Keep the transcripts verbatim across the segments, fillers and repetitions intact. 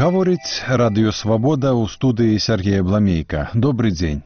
Гаворыць радыё «Свабода» ў студыі Сергея Бламейка. Добры дзень.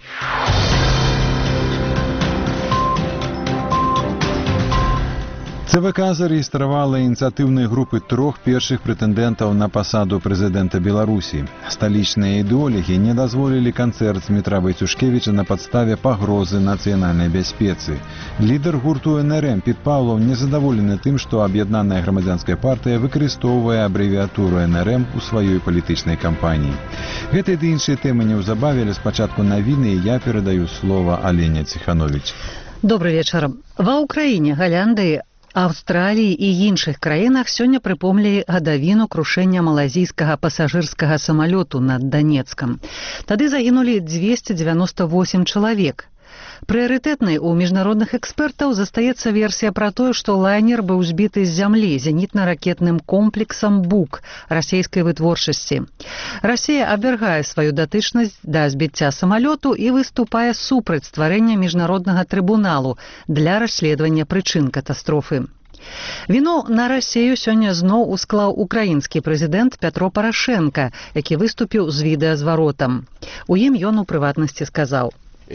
ЦВК зарэгістравала ініцыятыўныя групы трох першых прэтэндэнтаў на пасаду прэзідэнта Беларусі. Сталічныя ідэолагі не дазволілі канцэрт Дмітра Войцюшкевіча на падставе пагрозы нацыянальнай бяспецы. Лідар гурту эн эр эм Піт Паўлаў незадаволены тым, што аб'яднаная грамадзянская партыя выкарыстоўвае абрэвіятуру эн эр эм у сваёй палітычнай кампаніі. Гэтыя ды іншыя тэмы неўзабаве, але спачатку навіны, і я перадаю слова Алене Ціхановіч. Добрый вечар. Ва Ўкраіне, Галяндыі, Аўстраліі і іншых краінах сёння прыпомнілі гадавіну крушэння малайзійскага пасажырскага самалёту над Данецкам. Тады загінулі дзвесце дзевяноста восем чалавек. Прыярытэтнай у міжнародных экспертаў застаецца версія пра тое, што лайнер быў збіты з зямлі зенітна-ракетным комплексам «Бук» расійскай вытворчасці. Расія абвяргае сваю датычнасць да збіцця самалёту і выступае супраць стварэння міжнароднага трыбуналу для расследавання прычын катастрофы. Віну на Расію сёння зноў усклаў украінскі прэзідэнт Пятро Парашенка, які выступіў з відэазваротам. У ім ён у прыватнасці сказаў: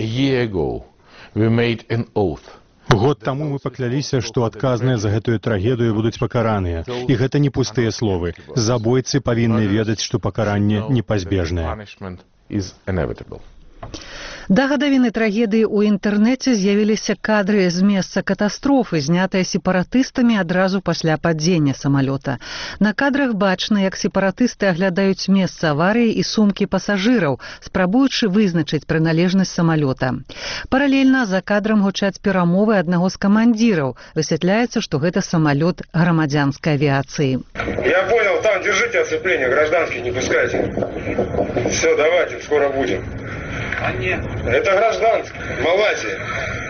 Год таму мы пакляліся, што адказныя за гэтую трагедыю будуць пакараныя. І гэта не пустыя словы. Забойцы павінны ведаць, што пакаранне непазбежнае. Да гадавіны трагедыі ў інтэрнэце з'явіліся кадры з месца катастрофы, знятыя сепаратыстамі адразу пасля падзення самалёта. На кадрах бачна, як сепаратысты аглядаюць месца аварыі і сумкі пасажыраў, спрабуючы вызначыць прыналежнасць самалёта. Паралельна за кадрам гучаць перамовы аднаго з камандзіраў. Высвятляецца, што гэта самалёт грамадзянскай авіяцыі. Я понял, там держите оцепление, гражданских не пускайте. Все, давайте, скоро будем. А нет. Это гражданский, Малайзия.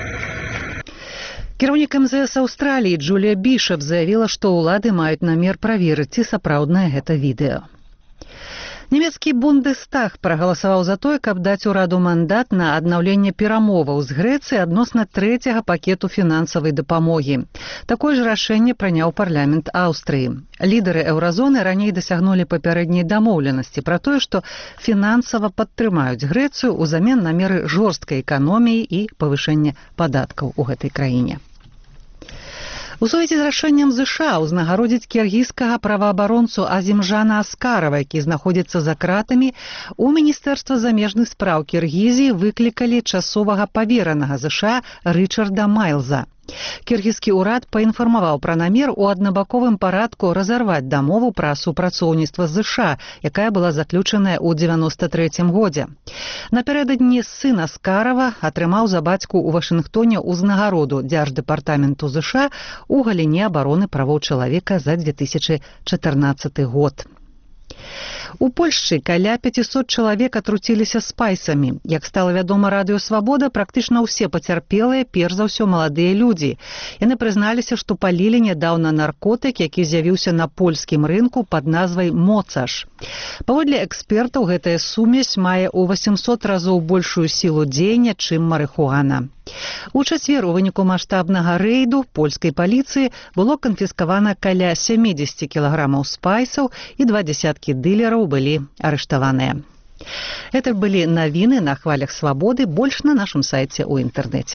Кіраўнік эм зэ эс Аўстраліі Джулія Бішап заявіла, што ўлады маюць намер праверыць, ці сапраўднае гэта відэо. Нямецкі Бундестаг прагаласаваў за тое, каб даць ураду мандат на аднаўленне перамоваў з Грэцыяй адносна трэцяга пакету фінансавай дапамогі. Такое ж рашэнне прыняў парламент Аўстрыі. Лідары еўразоны раней дасягнулі папярэдняй дамоўленасці пра тое, што фінансава падтрымаюць Грэцыю ўзамен на меры жорсткай эканоміі і павышэння падаткаў у гэтай краіне. У сувязі з рашэннем ЗША ўзнагародзіць кіргізскага праваабаронцу Азімжана Аскарава, які знаходзіцца за кратамі, у Міністэрства замежных спраў Кіргізіі выклікалі часовага паверанага ЗША Рычарда Майлза. Кіргізскі ўрад паінфармаваў пра намер у аднабаковым парадку разарваць дамову пра супрацоўніцтва з ЗША, якая была заключаная ў дзевяноста трэцім годзе. Напярэдадні сын Аскарава атрымаў за бацьку ў Вашынгтоне ўзнагароду Дзярждэпартаменту ЗША у галіне абароны правоў чалавека за дзве тысячы чатырнаццаты год. У Польшчы каля пяцісот чалавек атруціліся спайсамі. Як стала вядома радыё «Свабода», практычна ўсе пацярпелыя, перш за ўсё маладыя людзі. Яны прызналіся, што палілі нядаўна наркотык, які з'явіўся на польскім рынку пад назвай «Моцаш». Паводле экспертаў, гэтая сумесь мае ў васемсот разоў большую сілу дзеяння, чым марыхуана. У чацвер у выніку маштабнага рэйду польскай паліцыі было канфіскавана каля сямдзесят кілаграмаў спайсаў і два дзесяткі дылераў былі арыштаваныя. Это былі навіны на хвалях «Свабоды», больш на нашым сайце ў інтэрнэце.